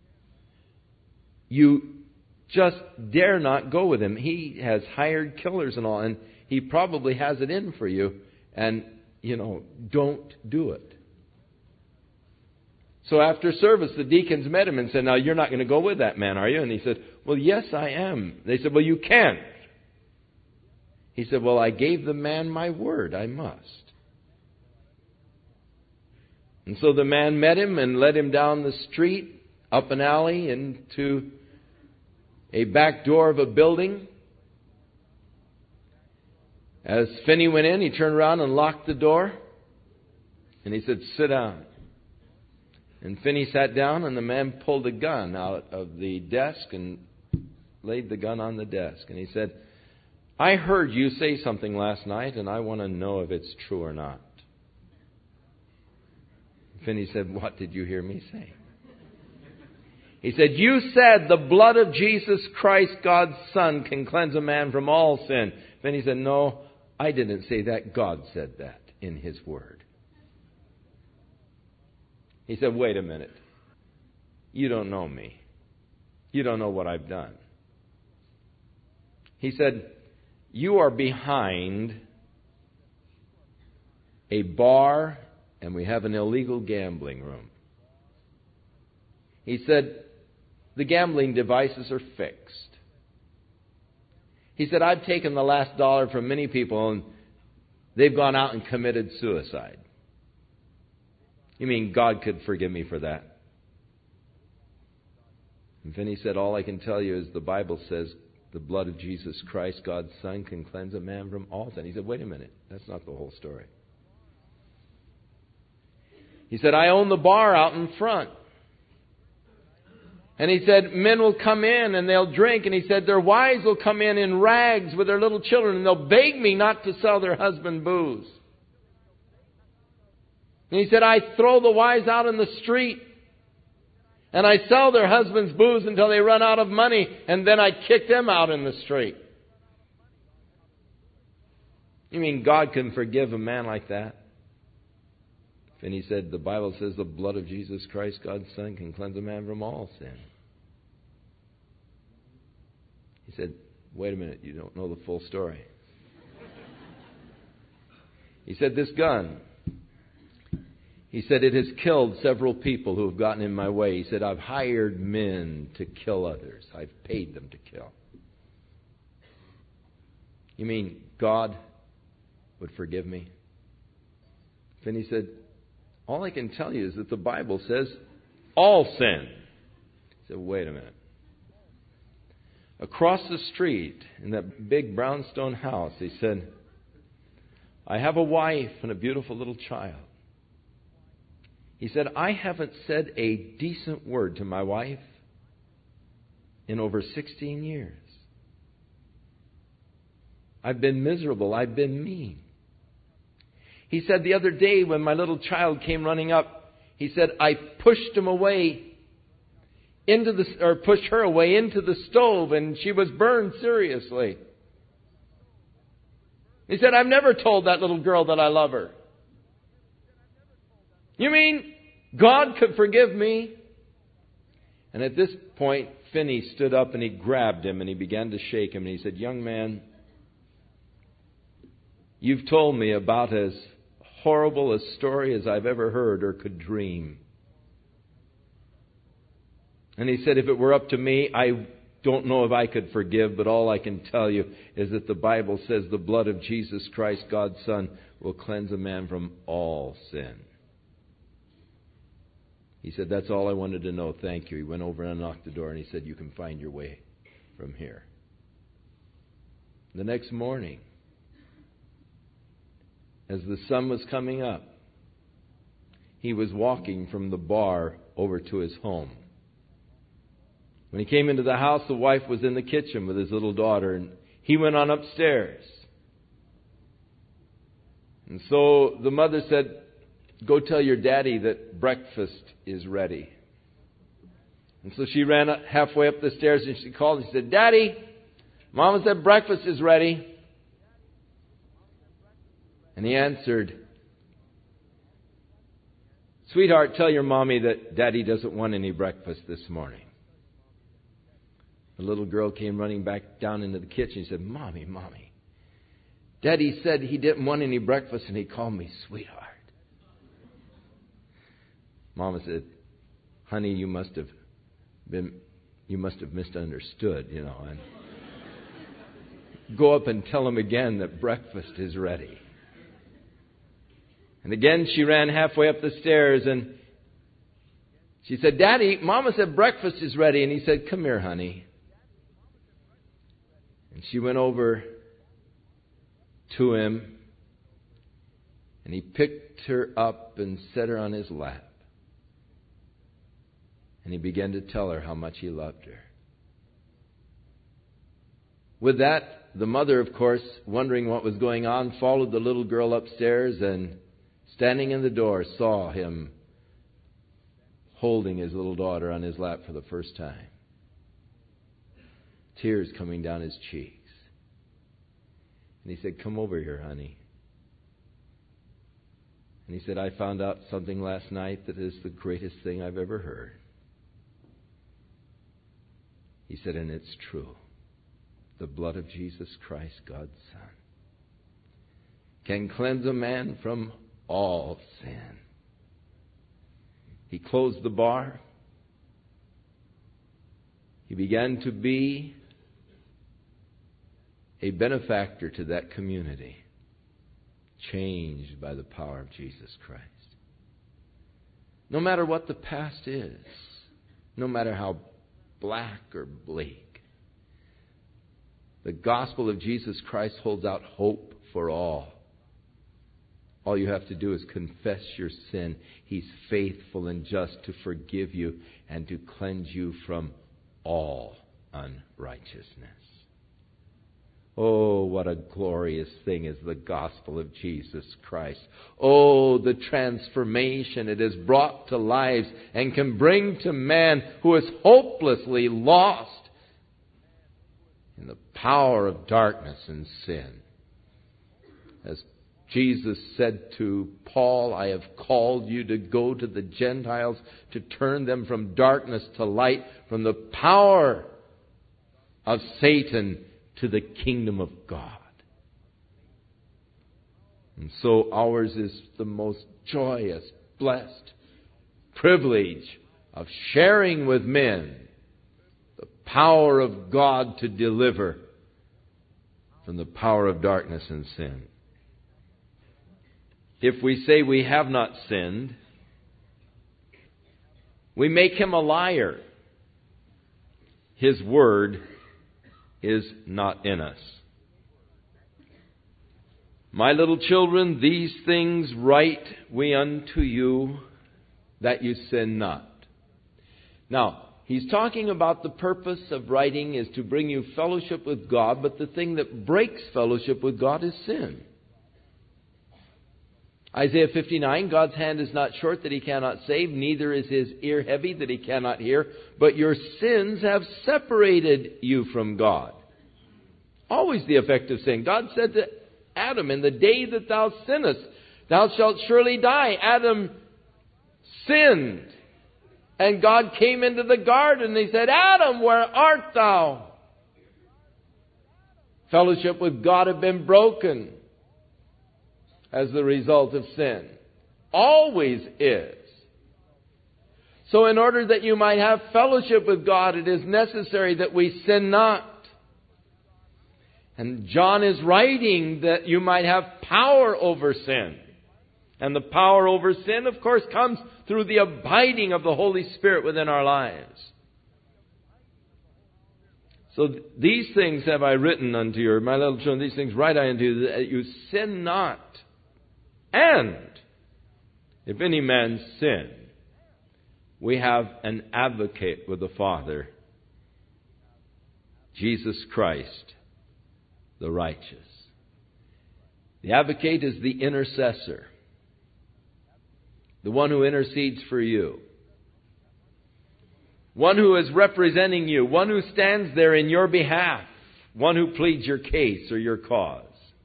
You just dare not go with him. He has hired killers and all, and he probably has it in for you. And, don't do it." So after service, the deacons met him and said, "Now, you're not going to go with that man, are you?" And he said, "Well, yes, I am." They said, "Well, you can't." He said, "Well, I gave the man my word. I must." And so the man met him and led him down the street, up an alley, into a back door of a building. As Finney went in, he turned around and locked the door. And he said, "Sit down." And Finney sat down, and the man pulled a gun out of the desk and laid the gun on the desk. And he said, "I heard you say something last night, and I want to know if it's true or not." Finney said, "What did you hear me say?" He said, you said the blood of Jesus Christ, God's Son, can cleanse a man from all sin. Finney said, no, I didn't say that. God said that in His Word. He said, wait a minute. You don't know me. You don't know what I've done. He said, you are behind a bar and we have an illegal gambling room. He said, the gambling devices are fixed. He said, I've taken the last dollar from many people and they've gone out and committed suicide. You mean God could forgive me for that? And Finney said, all I can tell you is the Bible says the blood of Jesus Christ, God's Son, can cleanse a man from all sin. He said, wait a minute, that's not the whole story. He said, I own the bar out in front. And he said, men will come in and they'll drink. And he said, their wives will come in rags with their little children. And they'll beg me not to sell their husband booze. And he said, I throw the wives out in the street. And I sell their husbands booze until they run out of money. And then I kick them out in the street. You mean God can forgive a man like that? And he said, the Bible says the blood of Jesus Christ, God's Son, can cleanse a man from all sin. He said, wait a minute, you don't know the full story. He said, this gun, he said, it has killed several people who have gotten in my way. He said, I've hired men to kill others. I've paid them to kill. You mean God would forgive me? And he said, all I can tell you is that the Bible says all sin. He said, wait a minute. Across the street in that big brownstone house, he said, I have a wife and a beautiful little child. He said, I haven't said a decent word to my wife in over 16 years. I've been miserable. I've been mean. He said the other day when my little child came running up, he said, I pushed him away pushed her away into the stove and she was burned seriously. He said, I've never told that little girl that I love her. You mean God could forgive me? And at this point, Finney stood up and he grabbed him and he began to shake him. And he said, young man, you've told me about as horrible a story as I've ever heard or could dream. And he said, if it were up to me, I don't know if I could forgive, but all I can tell you is that the Bible says the blood of Jesus Christ, God's Son, will cleanse a man from all sin. He said, that's all I wanted to know. Thank you. He went over and unlocked the door and he said, you can find your way from here. The next morning, as the sun was coming up, he was walking from the bar over to his home. When he came into the house, the wife was in the kitchen with his little daughter, and he went on upstairs. And so the mother said, go tell your daddy that breakfast is ready. And so she ran halfway up the stairs and she called and she said, Daddy, Mama said breakfast is ready. And he answered, sweetheart, tell your mommy that Daddy doesn't want any breakfast this morning. The little girl came running back down into the kitchen. She said, Mommy, Daddy said he didn't want any breakfast and he called me sweetheart. Mama said, honey, you must have misunderstood, and go up and tell him again that breakfast is ready. And again she ran halfway up the stairs and she said, Daddy, Mama said breakfast is ready. And he said, come here, honey. And she went over to him and he picked her up and set her on his lap. And he began to tell her how much he loved her. With that, the mother, of course, wondering what was going on, followed the little girl upstairs and, standing in the door, saw him holding his little daughter on his lap for the first time. Tears coming down his cheeks. And he said, "Come over here, honey." And he said, "I found out something last night that is the greatest thing I've ever heard." He said, "And it's true. The blood of Jesus Christ, God's Son, can cleanse a man from all sin." He closed the bar. He began to be a benefactor to that community, changed by the power of Jesus Christ. No matter what the past is, no matter how black or bleak, the gospel of Jesus Christ holds out hope for all. All you have to do is confess your sin. He's faithful and just to forgive you and to cleanse you from all unrighteousness. Oh, what a glorious thing is the gospel of Jesus Christ. Oh, the transformation it has brought to lives and can bring to man who is hopelessly lost in the power of darkness and sin. As Jesus said to Paul, "I have called you to go to the Gentiles, to turn them from darkness to light, from the power of Satan to the kingdom of God." And so ours is the most joyous, blessed privilege of sharing with men the power of God to deliver from the power of darkness and sin. If we say we have not sinned, we make him a liar. His word is not in us. My little children, these things write we unto you, that you sin not. Now, he's talking about the purpose of writing is to bring you fellowship with God, but the thing that breaks fellowship with God is sin. Isaiah 59, God's hand is not short that he cannot save, neither is his ear heavy that he cannot hear, but your sins have separated you from God. Always the effect of sin. God said to Adam, "In the day that thou sinnest, thou shalt surely die." Adam sinned. And God came into the garden and he said, "Adam, where art thou?" Fellowship with God had been broken as the result of sin. Always is. So in order that you might have fellowship with God, it is necessary that we sin not. And John is writing that you might have power over sin. And the power over sin, of course, comes through the abiding of the Holy Spirit within our lives. So these things have I written unto you, my little children, these things write I unto you, that you sin not. And if any man sin, we have an advocate with the Father, Jesus Christ, the righteous. The advocate is the intercessor, the one who intercedes for you, one who is representing you, one who stands there in your behalf, one who pleads your case or your cause.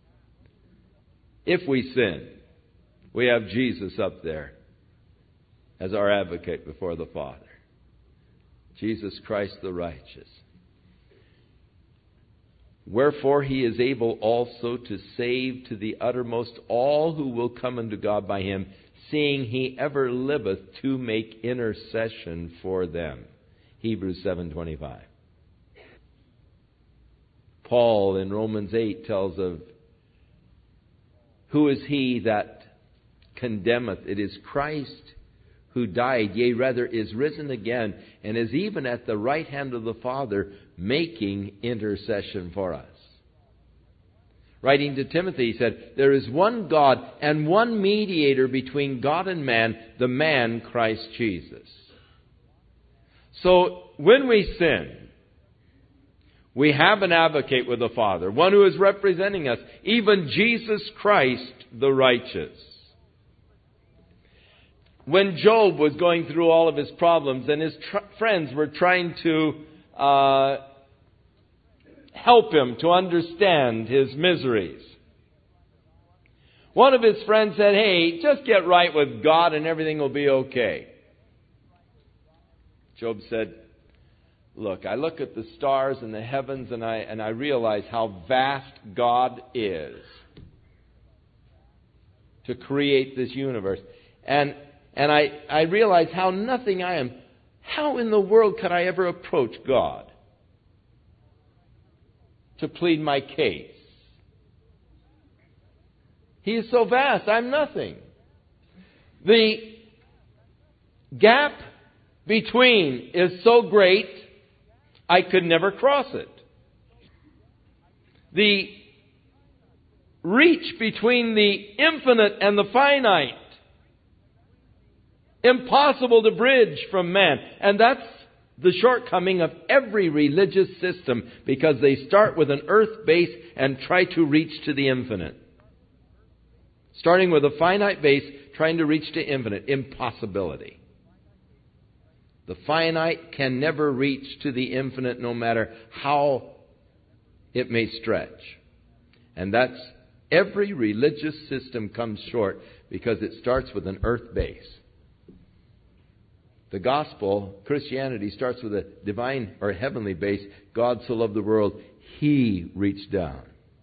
If we sin, we have Jesus up there as our advocate before the Father. Jesus Christ the righteous. Wherefore he is able also to save to the uttermost all who will come unto God by him, seeing he ever liveth to make intercession for them. Hebrews 7:25. Paul in Romans 8 tells of who is he that condemneth? It is Christ who died, yea, rather is risen again, and is even at the right hand of the Father, making intercession for us. Writing to Timothy, he said, there is one God and one mediator between God and man, the man Christ Jesus. So when we sin, we have an advocate with the Father, one who is representing us, even Jesus Christ the righteous. when Job was going through all of his problems and his friends were trying to help him to understand his miseries, one of his friends said, "Hey, just get right with God and everything will be okay." Job said, "Look, I look at the stars and the heavens and I realize how vast God is to create this universe. And I realize how nothing I am. How in the world could I ever approach God to plead my case? He is so vast, I'm nothing. The gap between is so great, I could never cross it. The reach between the infinite and the finite, impossible to bridge from man. And that's the shortcoming of every religious system, because they start with an earth base and try to reach to the infinite. Starting with a finite base, trying to reach to infinite. Impossibility. The finite can never reach to the infinite, no matter how it may stretch. And that's every religious system comes short because it starts with an earth base. The gospel, Christianity, starts with a divine or heavenly base. God so loved the world, He reached down.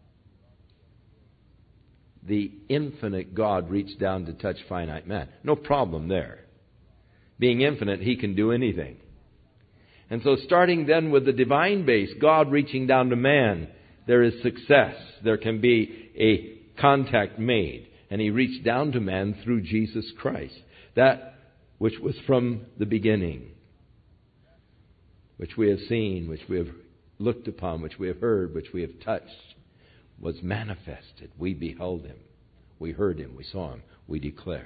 The infinite God reached down to touch finite man. No problem there. Being infinite, He can do anything. And so starting then with the divine base, God reaching down to man, there is success. There can be a contact made. And He reached down to man through Jesus Christ. That which was from the beginning, which we have seen, which we have looked upon, which we have heard, which we have touched, was manifested. We beheld Him. We heard Him. We saw Him. We declare.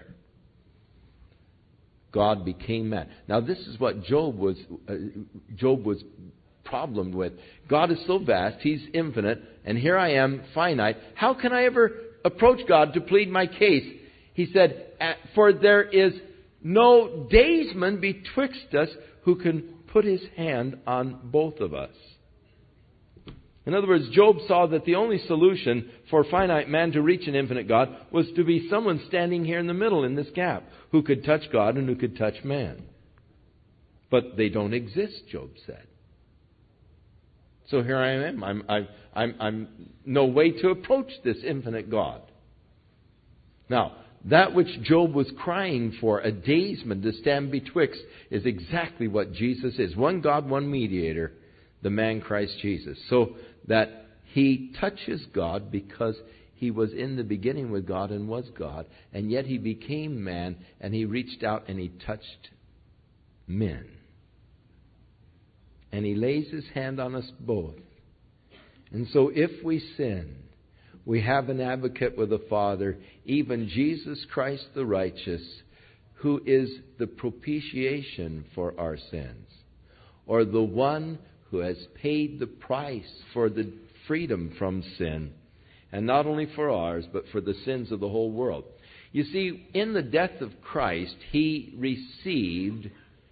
God became man. Now this is what Job was problemed with. God is so vast. He's infinite. And here I am, finite. How can I ever approach God to plead my case? He said, for there is no daysman betwixt us who can put his hand on both of us. In other words, Job saw that the only solution for finite man to reach an infinite God was to be someone standing here in the middle in this gap who could touch God and who could touch man. But they don't exist, Job said. So here I am. I'm no way to approach this infinite God. Now, that which Job was crying for, a daysman to stand betwixt, is exactly what Jesus is. One God, one mediator, the man Christ Jesus. So that He touches God because He was in the beginning with God and was God. And yet He became man and He reached out and He touched men. And He lays His hand on us both. And so if we sin, we have an advocate with the Father, even Jesus Christ the righteous, who is the propitiation for our sins, or the one who has paid the price for the freedom from sin, and not only for ours, but for the sins of the whole world. You see, in the death of Christ, He received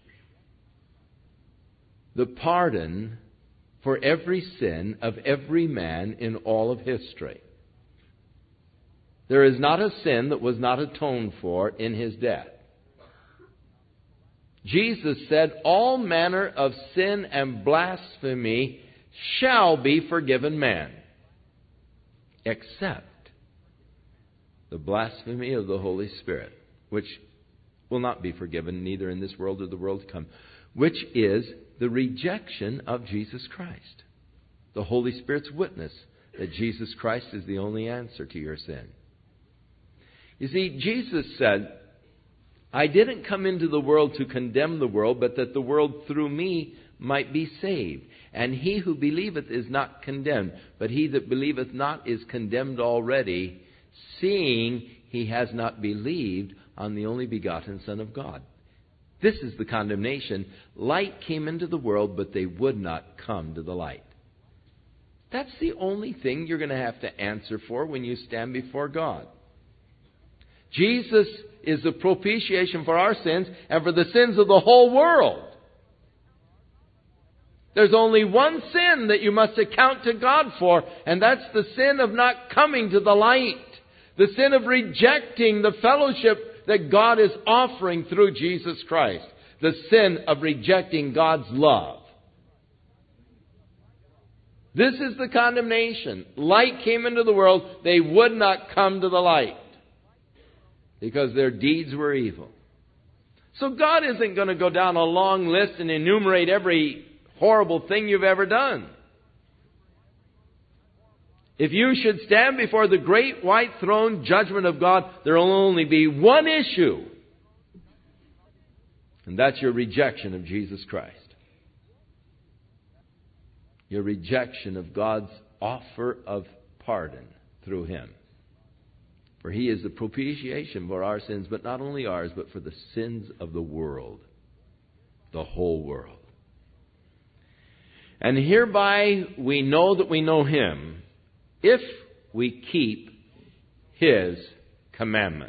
the pardon for every sin of every man in all of history. There is not a sin that was not atoned for in His death. Jesus said, all manner of sin and blasphemy shall be forgiven man, except the blasphemy of the Holy Spirit, which will not be forgiven neither in this world or the world to come, which is the rejection of Jesus Christ. The Holy Spirit's witness that Jesus Christ is the only answer to your sin. You see, Jesus said, I didn't come into the world to condemn the world, but that the world through me might be saved. And he who believeth is not condemned, but he that believeth not is condemned already, seeing he has not believed on the only begotten Son of God. This is the condemnation. Light came into the world, but they would not come to the light. That's the only thing you're going to have to answer for when you stand before God. Jesus is the propitiation for our sins and for the sins of the whole world. There's only one sin that you must account to God for, and that's the sin of not coming to the light. The sin of rejecting the fellowship that God is offering through Jesus Christ. The sin of rejecting God's love. This is the condemnation. Light came into the world. They would not come to the light because their deeds were evil. So God isn't going to go down a long list and enumerate every horrible thing you've ever done. If you should stand before the great white throne judgment of God, there will only be one issue. And that's your rejection of Jesus Christ. Your rejection of God's offer of pardon through Him. For He is the propitiation for our sins, but not only ours, but for the sins of the world. The whole world. And hereby we know that we know Him, if we keep His commandments.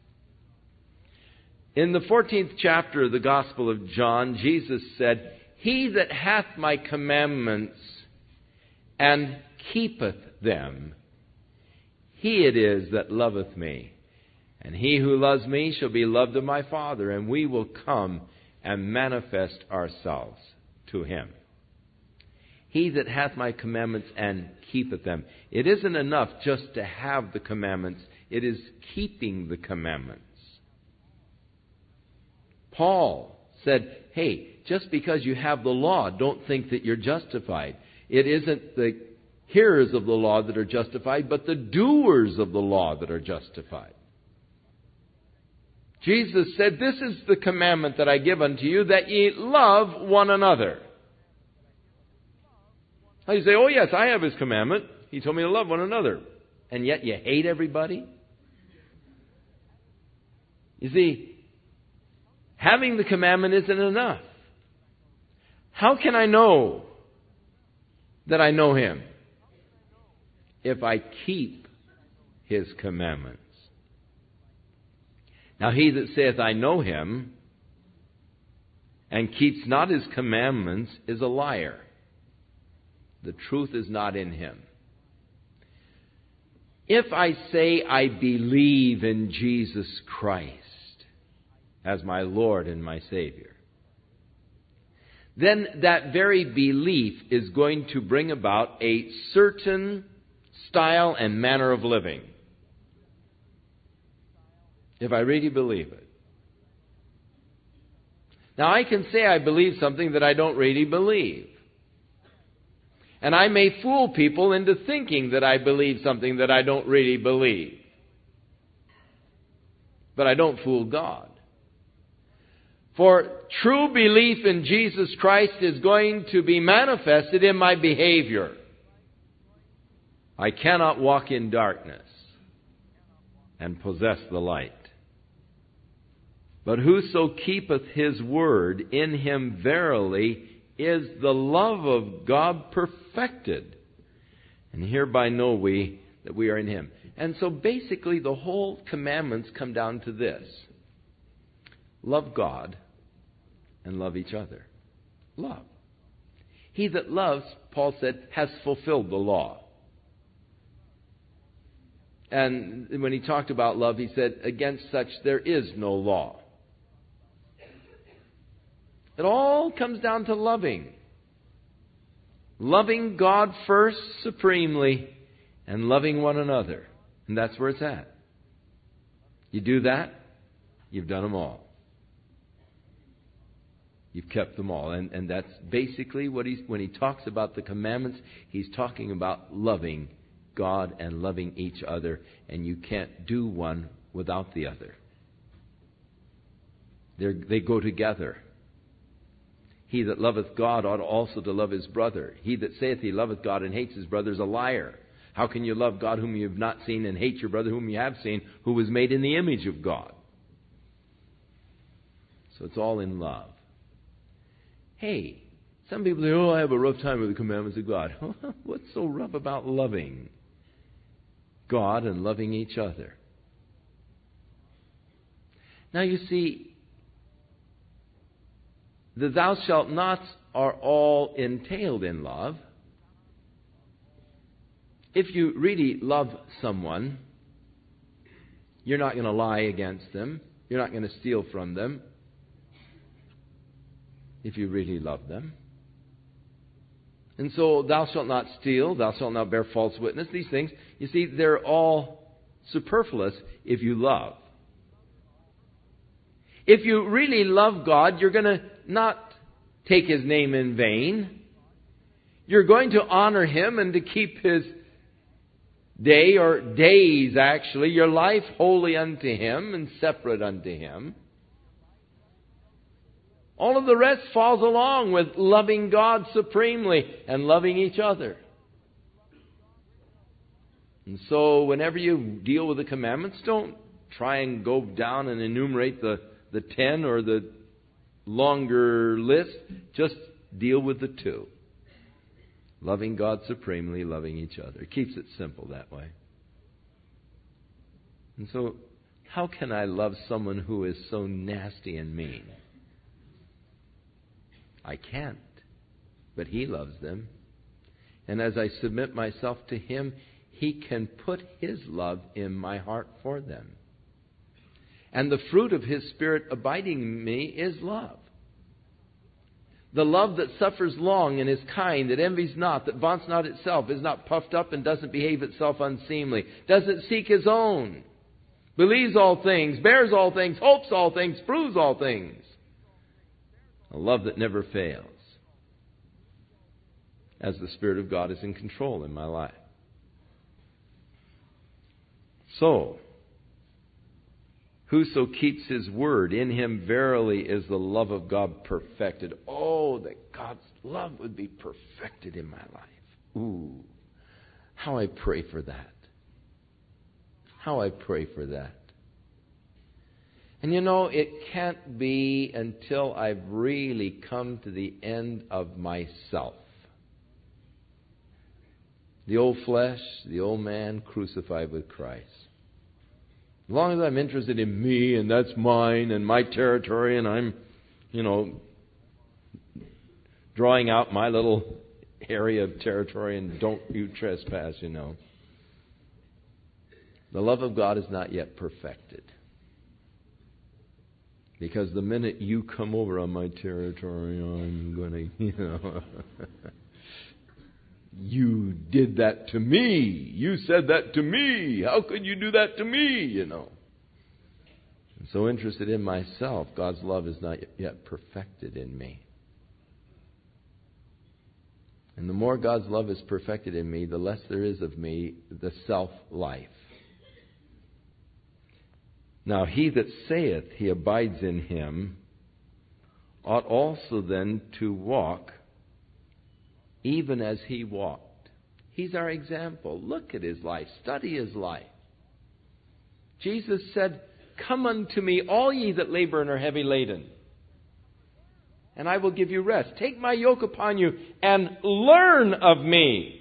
In the 14th chapter of the Gospel of John, Jesus said, He that hath my commandments and keepeth them, he it is that loveth me. And he who loves me shall be loved of my Father, and we will come and manifest ourselves to him. He that hath my commandments and keepeth them. It isn't enough just to have the commandments. It is keeping the commandments. Paul said, hey, just because you have the law, don't think that you're justified. It isn't the hearers of the law that are justified, but the doers of the law that are justified. Jesus said, this is the commandment that I give unto you, that ye love one another. Now you say, oh yes, I have His commandment. He told me to love one another. And yet you hate everybody? You see, having the commandment isn't enough. How can I know that I know Him? If I keep His commandments. Now he that saith, I know Him, and keeps not His commandments, is a liar. The truth is not in him. If I say I believe in Jesus Christ as my Lord and my Savior, then that very belief is going to bring about a certain style and manner of living. If I really believe it. Now I can say I believe something that I don't really believe. And I may fool people into thinking that I believe something that I don't really believe. But I don't fool God. For true belief in Jesus Christ is going to be manifested in my behavior. I cannot walk in darkness and possess the light. But whoso keepeth His word, in him verily is the love of God perfected. And hereby know we that we are in Him. And so basically the whole commandments come down to this. Love God and love each other. Love. He that loves, Paul said, has fulfilled the law. And when he talked about love, he said, against such there is no law. It all comes down to loving. Loving God first, supremely, and loving one another. And that's where it's at. You do that, you've done them all. You've kept them all. And that's basically what when he talks about the commandments, he's talking about loving God and loving each other. And you can't do one without the other. They go together. He that loveth God ought also to love his brother. He that saith he loveth God and hates his brother is a liar. How can you love God whom you have not seen and hate your brother whom you have seen, who was made in the image of God? So it's all in love. Hey, some people say, oh, I have a rough time with the commandments of God. What's so rough about loving God and loving each other? Now you see, the thou shalt nots are all entailed in love. If you really love someone, you're not going to lie against them. You're not going to steal from them. If you really love them. And so, thou shalt not steal, thou shalt not bear false witness. These things, you see, they're all superfluous if you love. If you really love God, you're going to not take His name in vain. You're going to honor Him and to keep His day, or days actually, your life holy unto Him and separate unto Him. All of the rest falls along with loving God supremely and loving each other. And so whenever you deal with the commandments, don't try and go down and enumerate the 10 or the longer list. Just deal with the 2. Loving God supremely, loving each other. It keeps it simple that way. And so, how can I love someone who is so nasty and mean? I can't. But He loves them. And as I submit myself to Him, He can put His love in my heart for them. And the fruit of His Spirit abiding in me is love. The love that suffers long and is kind, that envies not, that vaunts not itself, is not puffed up and doesn't behave itself unseemly, doesn't seek his own, believes all things, bears all things, hopes all things, proves all things. A love that never fails, as the Spirit of God is in control in my life. So, whoso keeps His word, in him verily is the love of God perfected. Oh, that God's love would be perfected in my life. Ooh, how I pray for that. How I pray for that. And you know, it can't be until I've really come to the end of myself. The old flesh, the old man crucified with Christ. As long as I'm interested in me and that's mine and my territory and I'm, drawing out my little area of territory and don't you trespass, The love of God is not yet perfected. Because the minute you come over on my territory, I'm going to, you did that to me. You said that to me. How could you do that to me, I'm so interested in myself, God's love is not yet perfected in me. And the more God's love is perfected in me, the less there is of me, the self-life. Now he that saith he abides in Him ought also then to walk even as He walked. He's our example. Look at His life. Study His life. Jesus said, "Come unto me, all ye that labor and are heavy laden, and I will give you rest. Take my yoke upon you and learn of me."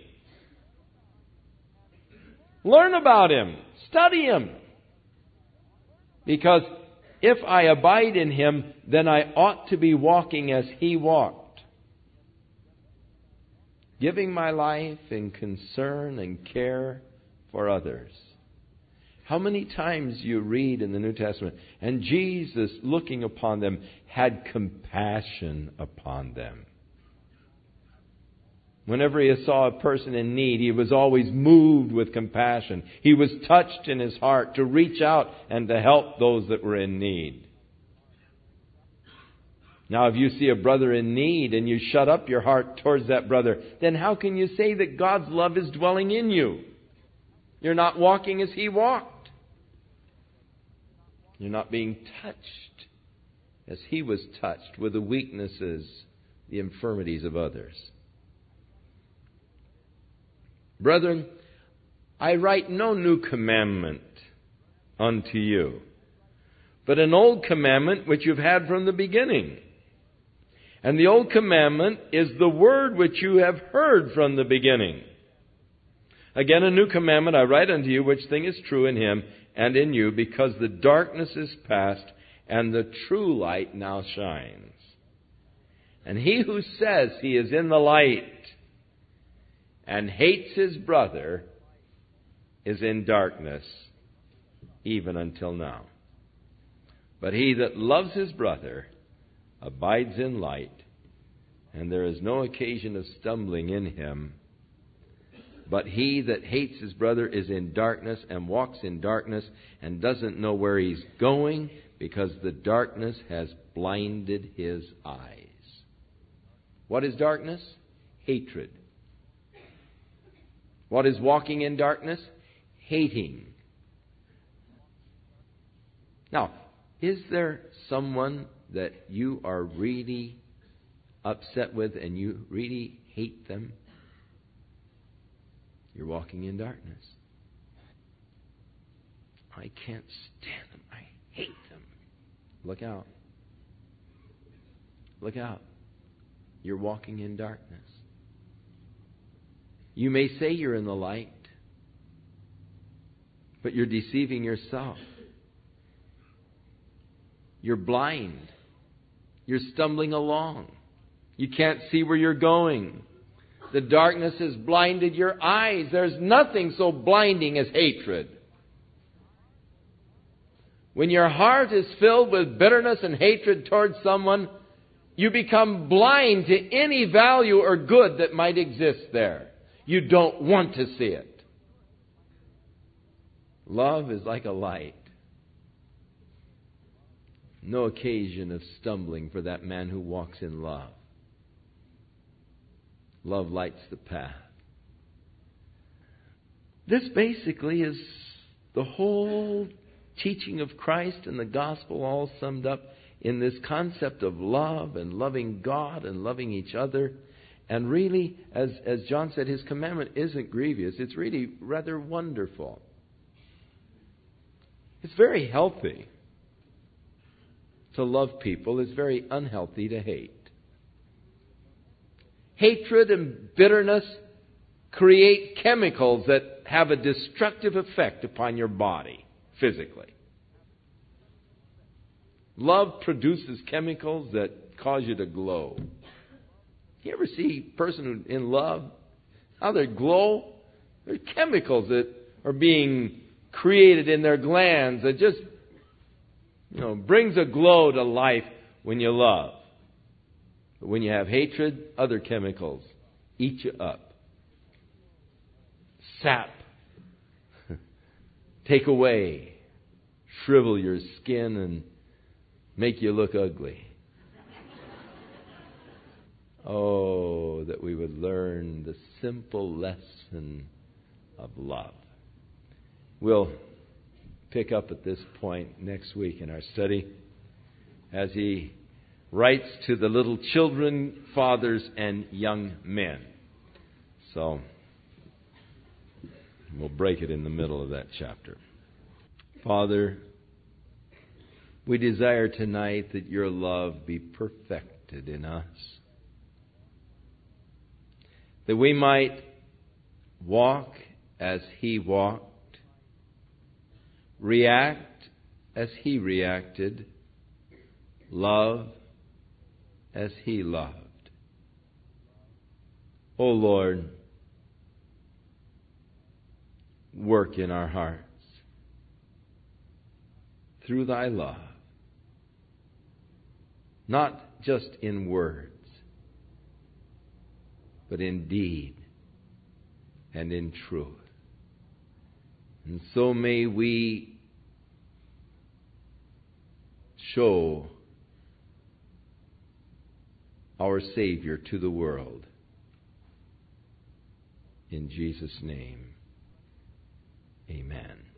Learn about Him. Study Him. Because if I abide in Him, then I ought to be walking as He walked. Giving my life in concern and care for others. How many times you read in the New Testament, and Jesus, looking upon them, had compassion upon them. Whenever He saw a person in need, He was always moved with compassion. He was touched in His heart to reach out and to help those that were in need. Now, if you see a brother in need and you shut up your heart towards that brother, then how can you say that God's love is dwelling in you? You're not walking as He walked. You're not being touched as He was touched with the weaknesses, the infirmities of others. Brethren, I write no new commandment unto you, but an old commandment which you've had from the beginning. And the old commandment is the word which you have heard from the beginning. Again, a new commandment I write unto you, which thing is true in Him and in you, because the darkness is past and the true light now shines. And he who says he is in the light and hates his brother is in darkness, even until now. But he that loves his brother abides in light, and there is no occasion of stumbling in him. But he that hates his brother is in darkness and walks in darkness and doesn't know where he's going, because the darkness has blinded his eyes. What is darkness? Hatred. What is walking in darkness? Hating. Now, is there someone that you are really upset with and you really hate them? You're walking in darkness. I can't stand them. I hate them. Look out. Look out. You're walking in darkness. You may say you're in the light, but you're deceiving yourself. You're blind. You're stumbling along. You can't see where you're going. The darkness has blinded your eyes. There's nothing so blinding as hatred. When your heart is filled with bitterness and hatred towards someone, you become blind to any value or good that might exist there. You don't want to see it. Love is like a light. No occasion of stumbling for that man who walks in love. Love lights the path. This basically is the whole teaching of Christ and the gospel, all summed up in this concept of love and loving God and loving each other. And really, as John said, his commandment isn't grievous. It's really rather wonderful. It's very healthy to love people. It's very unhealthy to hate. Hatred and bitterness create chemicals that have a destructive effect upon your body physically. Love produces chemicals that cause you to glow. You ever see a person in love, how they glow? There are chemicals that are being created in their glands that just, brings a glow to life when you love. But when you have hatred, other chemicals eat you up. Sap. Take away. Shrivel your skin and make you look ugly. Oh, that we would learn the simple lesson of love. We'll pick up at this point next week in our study as he writes to the little children, fathers, and young men. So, we'll break it in the middle of that chapter. Father, we desire tonight that your love be perfected in us, that we might walk as he walked, react as he reacted, love as he loved. O Lord, work in our hearts through thy love, not just in words, but in deed and in truth. And so may we show our Savior to the world. In Jesus' name, amen.